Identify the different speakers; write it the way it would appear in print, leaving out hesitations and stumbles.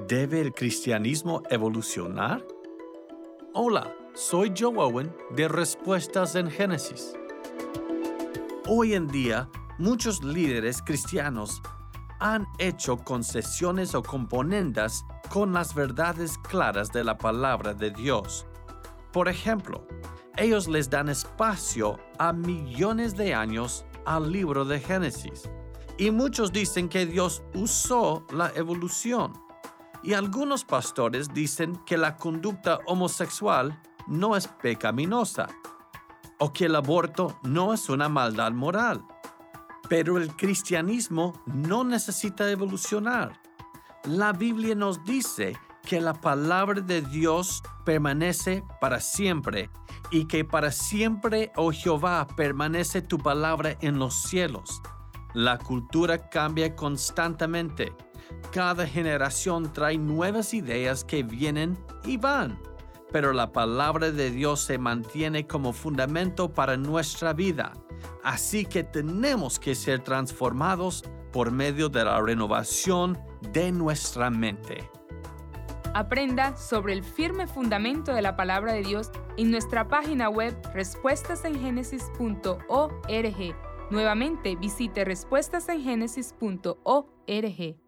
Speaker 1: ¿Debe el cristianismo evolucionar? Hola, soy Joe Owen de Respuestas en Génesis. Hoy en día, muchos líderes cristianos han hecho concesiones o componendas con las verdades claras de la palabra de Dios. Por ejemplo, ellos les dan espacio a millones de años al libro de Génesis. Y muchos dicen que Dios usó la evolución. Y algunos pastores dicen que la conducta homosexual no es pecaminosa o que el aborto no es una maldad moral. Pero el cristianismo no necesita evolucionar. La Biblia nos dice que la palabra de Dios permanece para siempre y que para siempre, oh Jehová, permanece tu palabra en los cielos. La cultura cambia constantemente. Cada generación trae nuevas ideas que vienen y van, pero la palabra de Dios se mantiene como fundamento para nuestra vida. Así que tenemos que ser transformados por medio de la renovación de nuestra mente.
Speaker 2: Aprenda sobre el firme fundamento de la palabra de Dios en nuestra página web respuestasengenesis.org. Nuevamente visite respuestasengenesis.org.